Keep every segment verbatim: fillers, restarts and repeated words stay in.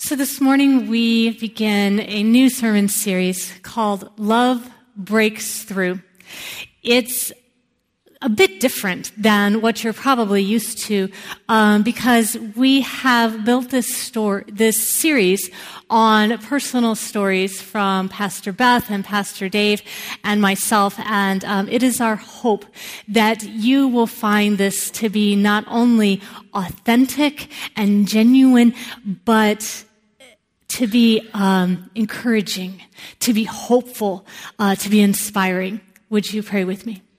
So this morning we begin a new sermon series called Love Breaks Through. It's a bit different than what you're probably used to um, because we have built this story, this series on personal stories from Pastor Beth and Pastor Dave and myself, and um, it is our hope that you will find this to be not only authentic and genuine, but to be um, encouraging, to be hopeful, uh, to be inspiring. Would you pray with me?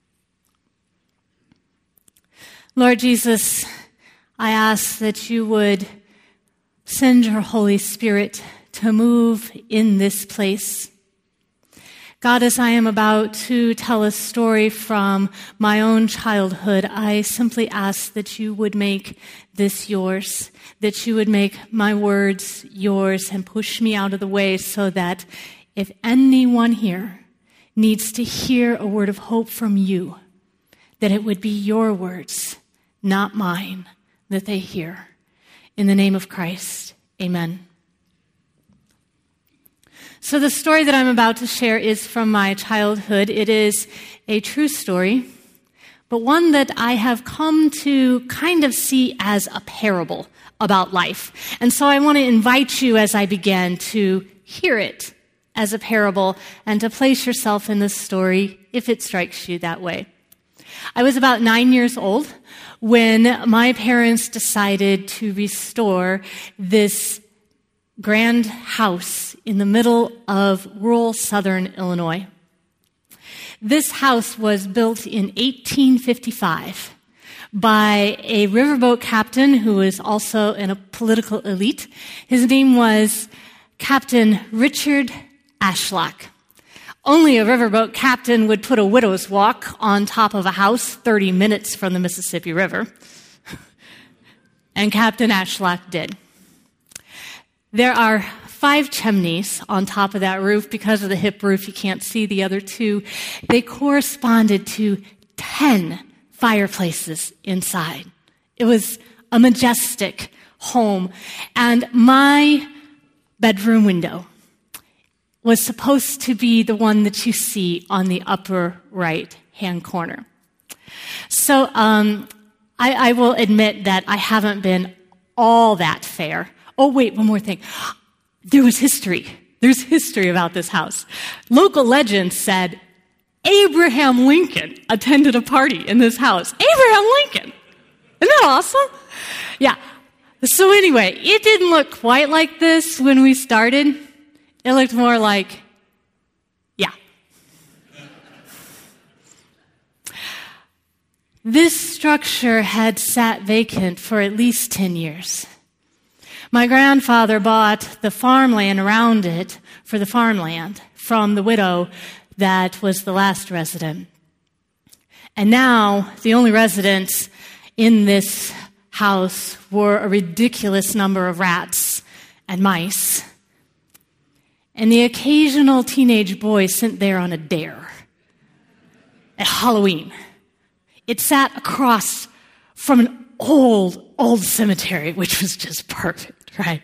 Lord Jesus, I ask that you would send your Holy Spirit to move in this place. God, as I am about to tell a story from my own childhood, I simply ask that you would make this yours, that you would make my words yours and push me out of the way so that if anyone here needs to hear a word of hope from you, that it would be your words, not mine, that they hear. In the name of Christ, amen. So the story that I'm about to share is from my childhood. It is a true story, but one that I have come to kind of see as a parable about life. And so I want to invite you as I begin to hear it as a parable and to place yourself in the story if it strikes you that way. I was about nine years old when my parents decided to restore this grand house in the middle of rural southern Illinois. This house was built in eighteen fifty-five by a riverboat captain who was also in a political elite. His name was Captain Richard Ashlock. Only a riverboat captain would put a widow's walk on top of a house thirty minutes from the Mississippi River. And Captain Ashlock did. There are five chimneys on top of that roof. Because of the hip roof, you can't see the other two. They corresponded to ten fireplaces inside. It was a majestic home. And my bedroom window was supposed to be the one that you see on the upper right-hand corner. So um, I, I will admit that I haven't been all that fair. Oh, wait, one more thing. There was history. There's history about this house. Local legend said Abraham Lincoln attended a party in this house. Abraham Lincoln! Isn't that awesome? Yeah. So anyway, it didn't look quite like this when we started. It looked more like, yeah. This structure had sat vacant for at least ten years. My grandfather bought the farmland around it for the farmland from the widow that was the last resident. And now the only residents in this house were a ridiculous number of rats and mice, and the occasional teenage boy sent there on a dare at Halloween. It sat across from an old, old cemetery, which was just perfect, right?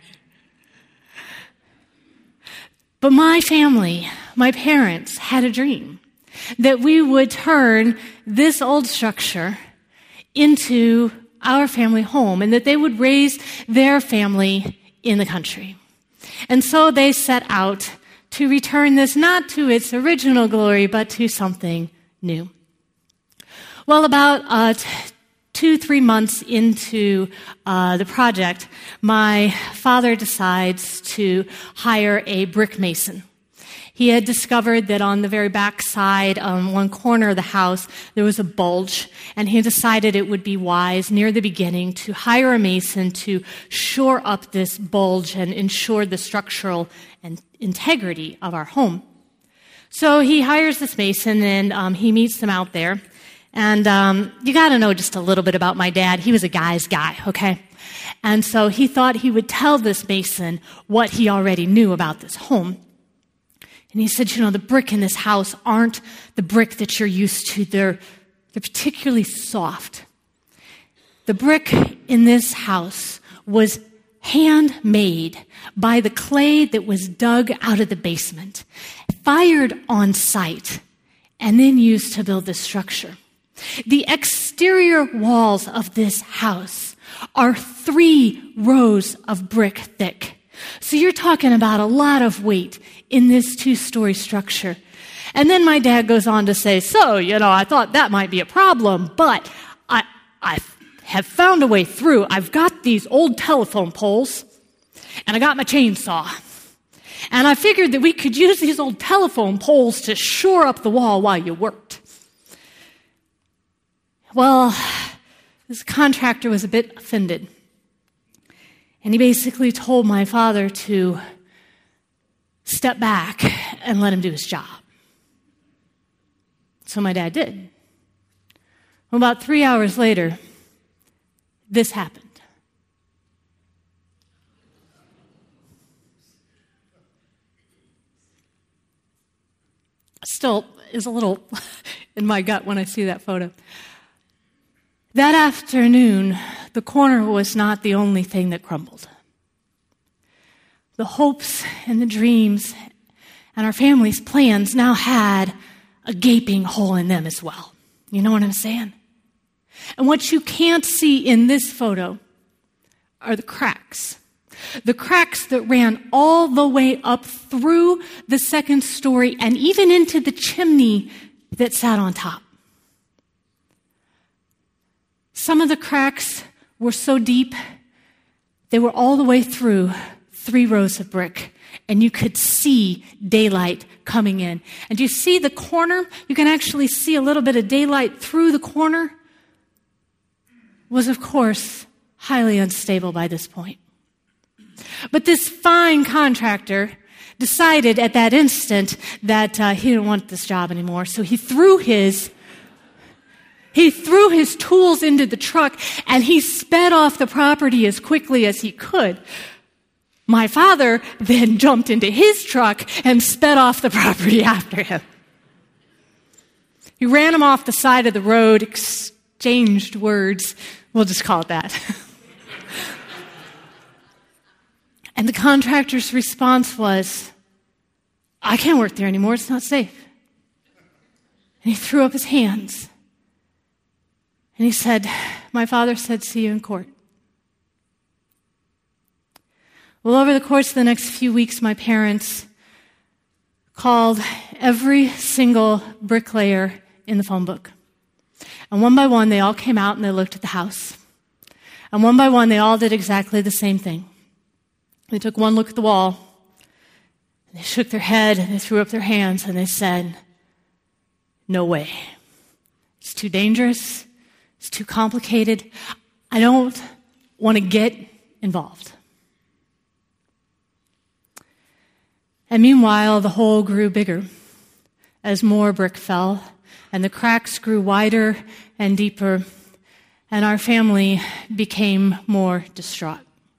But my family, my parents, had a dream that we would turn this old structure into our family home and that they would raise their family in the country. And so they set out to return this not to its original glory, but to something new. Well, about uh, t- two, three months into uh, the project, my father decides to hire a brick mason. He had discovered that on the very back side, on one corner of the house, there was a bulge, and he decided it would be wise near the beginning to hire a mason to shore up this bulge and ensure the structural and integrity of our home. So he hires this mason, and um, he meets them out there. And um, you got to know just a little bit about my dad. He was a guy's guy, okay? And so he thought he would tell this mason what he already knew about this home. And he said, you know, the brick in this house aren't the brick that you're used to. They're, they're particularly soft. The brick in this house was handmade by the clay that was dug out of the basement, fired on site, and then used to build this structure. The exterior walls of this house are three rows of brick thick. So you're talking about a lot of weight in this two-story structure. And then my dad goes on to say, so, you know, I thought that might be a problem, but I, I have found a way through. I've got these old telephone poles, and I got my chainsaw. And I figured that we could use these old telephone poles to shore up the wall while you worked. Well, this contractor was a bit offended. And he basically told my father to step back and let him do his job. So my dad did. Well, about three hours later, this happened. Still is a little in my gut when I see that photo. That afternoon, the corner was not the only thing that crumbled. The hopes and the dreams and our family's plans now had a gaping hole in them as well. You know what I'm saying? And what you can't see in this photo are the cracks. The cracks that ran all the way up through the second story and even into the chimney that sat on top. Some of the cracks were so deep, they were all the way through three rows of brick, and you could see daylight coming in. And you see the corner? You can actually see a little bit of daylight through the corner. Was, of course, highly unstable by this point. But this fine contractor decided at that instant that uh, he didn't want this job anymore, so he threw his He threw his tools into the truck, and he sped off the property as quickly as he could. My father then jumped into his truck and sped off the property after him. He ran him off the side of the road, exchanged words. We'll just call it that. And the contractor's response was, I can't work there anymore. It's not safe. And he threw up his hands. And he said, my father said, see you in court. Well, over the course of the next few weeks, my parents called every single bricklayer in the phone book. And one by one, they all came out and they looked at the house. And one by one, they all did exactly the same thing. They took one look at the wall, and they shook their head, and they threw up their hands, and they said, no way. It's too dangerous. It's too complicated. I don't want to get involved. And meanwhile, the hole grew bigger as more brick fell, and the cracks grew wider and deeper, and our family became more distraught.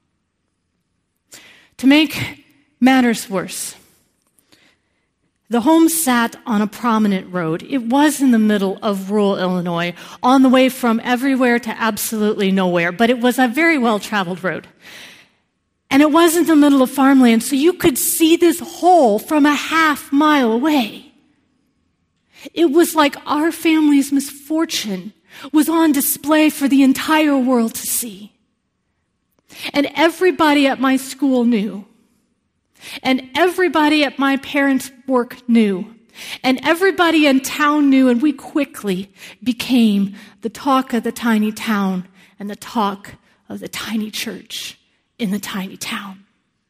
To make matters worse, the home sat on a prominent road. It was in the middle of rural Illinois, on the way from everywhere to absolutely nowhere, but it was a very well-traveled road. And it was in the middle of farmland, so you could see this hole from a half mile away. It was like our family's misfortune was on display for the entire world to see. And everybody at my school knew. And everybody at my parents' work knew. And everybody in town knew, and we quickly became the talk of the tiny town and the talk of the tiny church in the tiny town.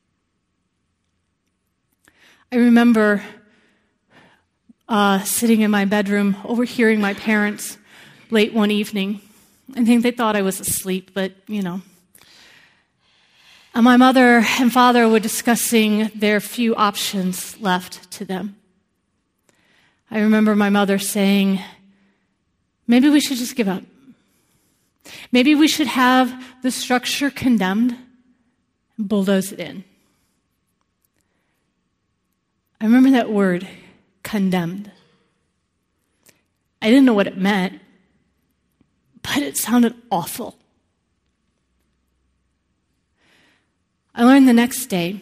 I remember uh, sitting in my bedroom, overhearing my parents late one evening. I think they thought I was asleep, but, you know. And my mother and father were discussing their few options left to them. I remember my mother saying, maybe we should just give up. Maybe we should have the structure condemned and bulldoze it in. I remember that word, condemned. I didn't know what it meant, but it sounded awful. I learned the next day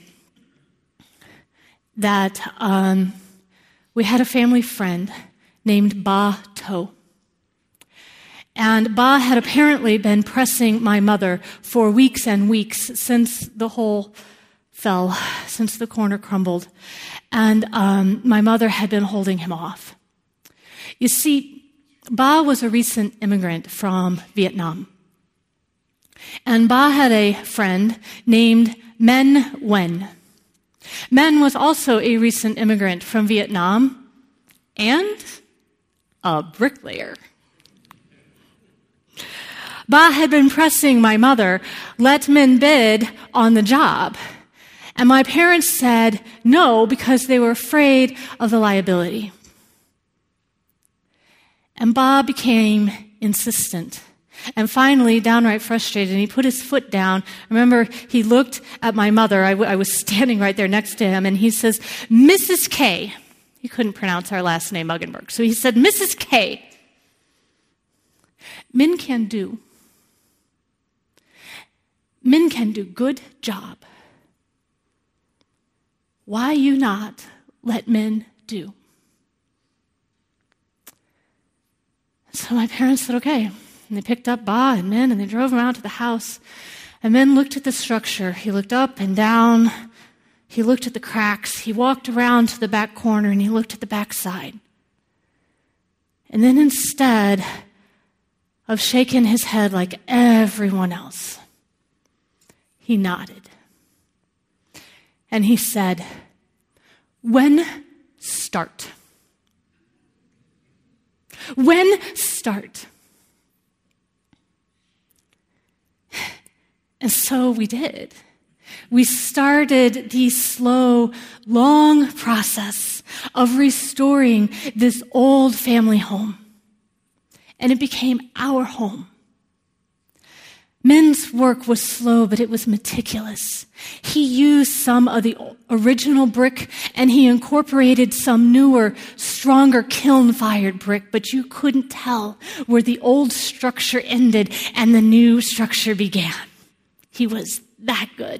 that um, we had a family friend named Ba To. And Ba had apparently been pressing my mother for weeks and weeks since the hole fell, since the corner crumbled. And um, my mother had been holding him off. You see, Ba was a recent immigrant from Vietnam. And Ba had a friend named Men Nguyen. Men was also a recent immigrant from Vietnam and a bricklayer. Ba had been pressing my mother, let men bid on the job. And my parents said no because they were afraid of the liability. And Ba became insistent and finally downright frustrated, and he put his foot down. I remember he looked at my mother. I, w- I was standing right there next to him, and he says, Missus K. He couldn't pronounce our last name, Muggenberg. So he said, Missus K. Men can do. Men can do good job. Why you not let men do? So my parents said, okay. And they picked up Ba and Men and they drove him out to the house. And Men looked at the structure. He looked up and down. He looked at the cracks. He walked around to the back corner and he looked at the back side. And then instead of shaking his head like everyone else, he nodded. And he said, when start? When start? And so we did. We started the slow, long process of restoring this old family home. And it became our home. Men's work was slow, but it was meticulous. He used some of the original brick, and he incorporated some newer, stronger kiln-fired brick, but you couldn't tell where the old structure ended and the new structure began. He was that good.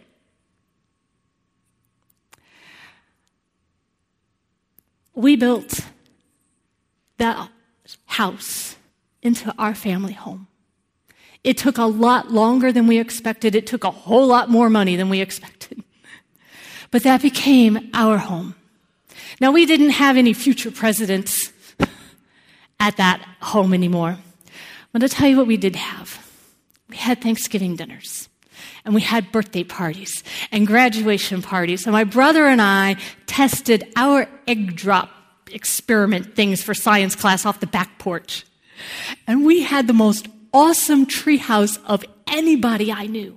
We built that house into our family home. It took a lot longer than we expected. It took a whole lot more money than we expected. But that became our home. Now, we didn't have any future presidents at that home anymore. I'm going to tell you what we did have. We had Thanksgiving dinners, and we had birthday parties and graduation parties. And my brother and I tested our egg drop experiment things for science class off the back porch. And we had the most awesome treehouse of anybody I knew.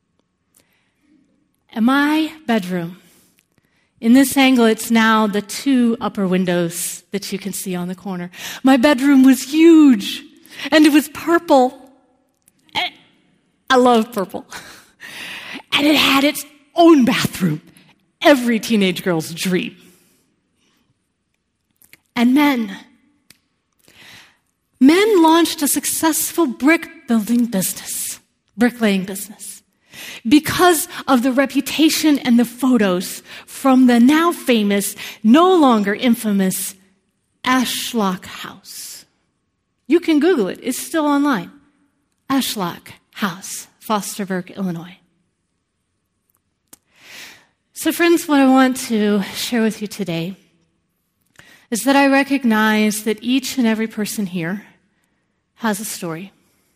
And my bedroom, in this angle, it's now the two upper windows that you can see on the corner. My bedroom was huge, and it was purple. I love purple. And it had its own bathroom, every teenage girl's dream. And men, Men launched a successful brick building business, bricklaying business, because of the reputation and the photos from the now famous, no longer infamous Ashlock House. You can Google it. It's still online. Ashlock House, Fosterburg, Illinois. So friends, what I want to share with you today is that I recognize that each and every person here has a story.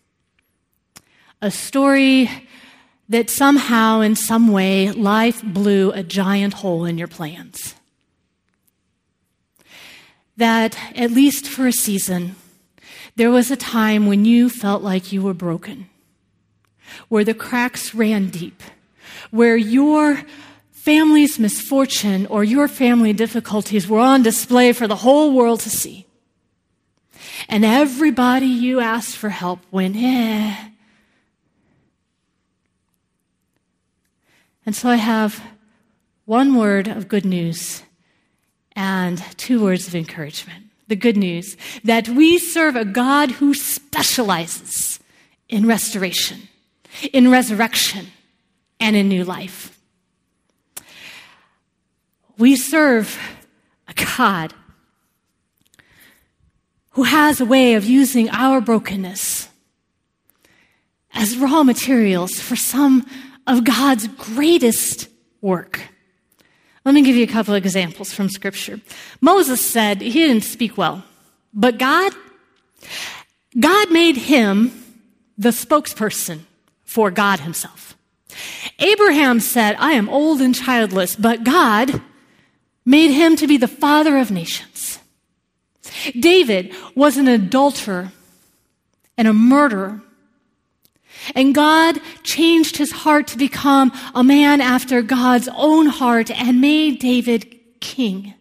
A story that somehow, in some way, life blew a giant hole in your plans. That, at least for a season, there was a time when you felt like you were broken, where the cracks ran deep, where your family's misfortune or your family difficulties were on display for the whole world to see. And everybody you asked for help went, eh. And so I have one word of good news and two words of encouragement. The good news, that we serve a God who specializes in restoration, in resurrection, and in new life. We serve a God who has a way of using our brokenness as raw materials for some of God's greatest work. Let me give you a couple of examples from Scripture. Moses said he didn't speak well, but God, God made him the spokesperson for God himself. Abraham said, I am old and childless, but God made him to be the father of nations. David was an adulterer and a murderer, and God changed his heart to become a man after God's own heart and made David king.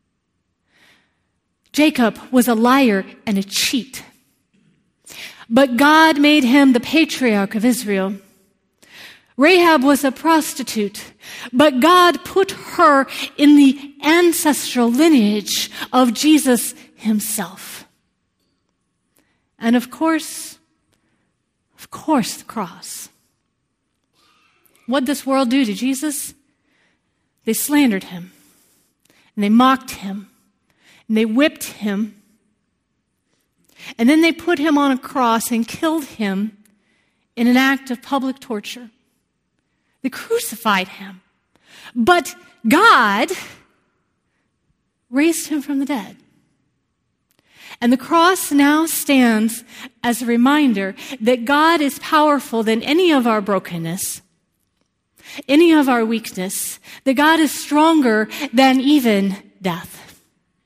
Jacob was a liar and a cheat, but God made him the patriarch of Israel. Rahab was a prostitute, but God put her in the ancestral lineage of Jesus himself. And of course, of course, the cross. What did this world do to Jesus? They slandered him, and they mocked him, and they whipped him, and then they put him on a cross and killed him in an act of public torture. They crucified him. But God raised him from the dead. And the cross now stands as a reminder that God is powerful than any of our brokenness, any of our weakness, that God is stronger than even death.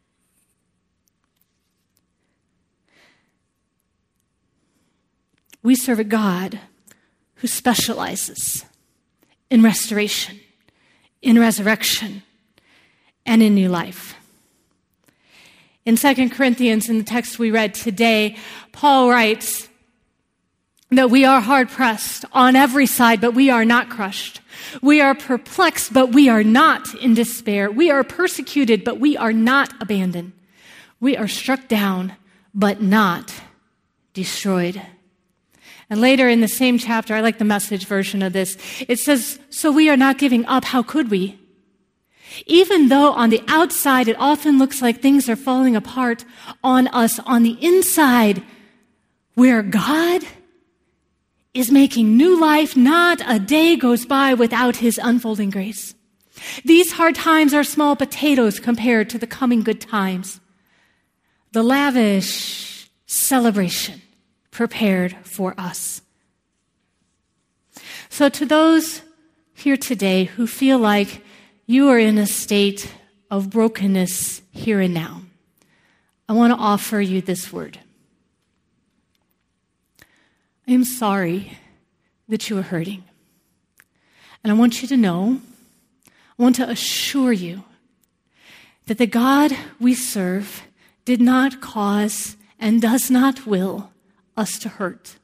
We serve a God who specializes in restoration, in resurrection, and in new life. In Second Corinthians, in the text we read today, Paul writes that we are hard-pressed on every side, but we are not crushed. We are perplexed, but we are not in despair. We are persecuted, but we are not abandoned. We are struck down, but not destroyed. And later in the same chapter, I like the Message version of this, it says, so we are not giving up. How could we? Even though on the outside it often looks like things are falling apart on us, on the inside, where God is making new life, not a day goes by without his unfolding grace. These hard times are small potatoes compared to the coming good times. The lavish celebration prepared for us. So to those here today who feel like you are in a state of brokenness here and now, I want to offer you this word. I am sorry that you are hurting. And I want you to know, I want to assure you that the God we serve did not cause and does not will us to hurt.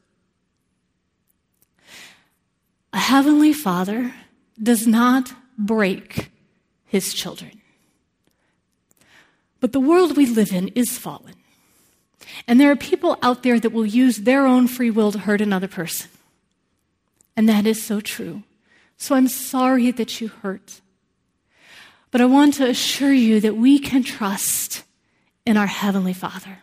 A heavenly Father does not break his children. But the world we live in is fallen. And there are people out there that will use their own free will to hurt another person. And that is so true. So I'm sorry that you hurt. But I want to assure you that we can trust in our Heavenly Father.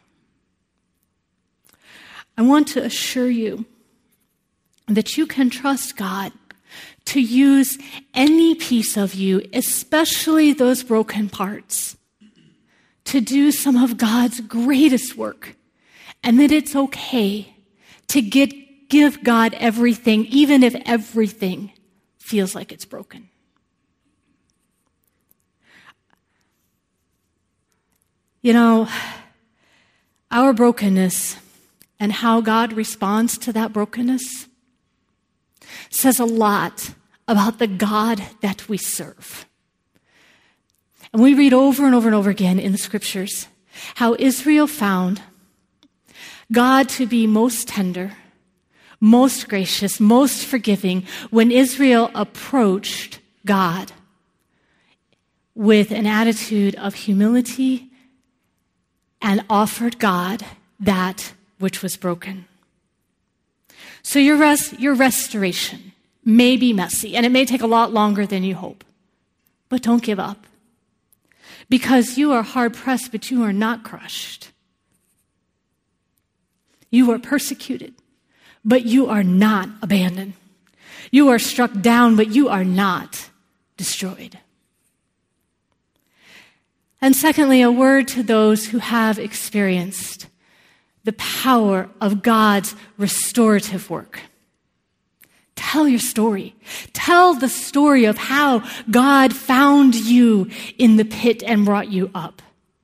I want to assure you that you can trust God to use any piece of you, especially those broken parts, to do some of God's greatest work, and that it's okay to get, give God everything, even if everything feels like it's broken. You know, our brokenness and how God responds to that brokenness says a lot about the God that we serve. And we read over and over and over again in the scriptures how Israel found God to be most tender, most gracious, most forgiving when Israel approached God with an attitude of humility and offered God that which was broken. So your res- your restoration may be messy, and it may take a lot longer than you hope. But don't give up. because you are hard-pressed, but you are not crushed. You are persecuted, but you are not abandoned. You are struck down, but you are not destroyed. And secondly, a word to those who have experienced the power of God's restorative work. Tell your story. Tell the story of how God found you in the pit and brought you up.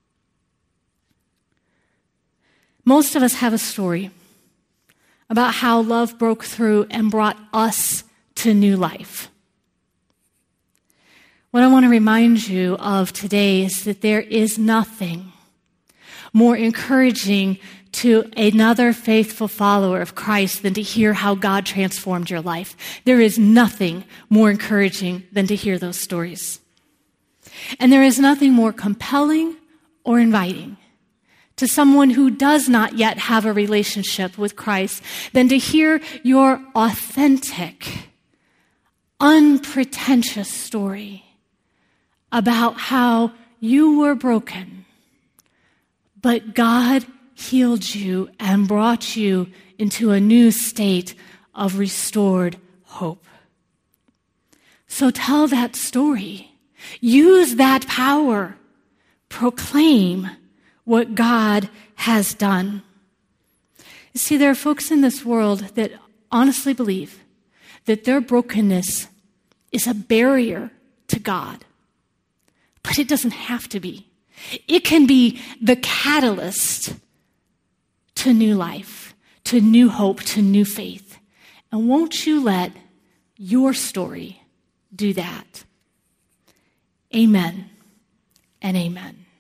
Most of us have a story about how love broke through and brought us to new life. What I want to remind you of today is that there is nothing more encouraging to another faithful follower of Christ than to hear how God transformed your life. There is nothing more encouraging than to hear those stories. And there is nothing more compelling or inviting to someone who does not yet have a relationship with Christ than to hear your authentic, unpretentious story about how you were broken, but God healed you and brought you into a new state of restored hope. So tell that story. Use that power. Proclaim what God has done. You see, there are folks in this world that honestly believe that their brokenness is a barrier to God. But it doesn't have to be. It can be the catalyst to new life, to new hope, to new faith. And won't you let your story do that? Amen and amen.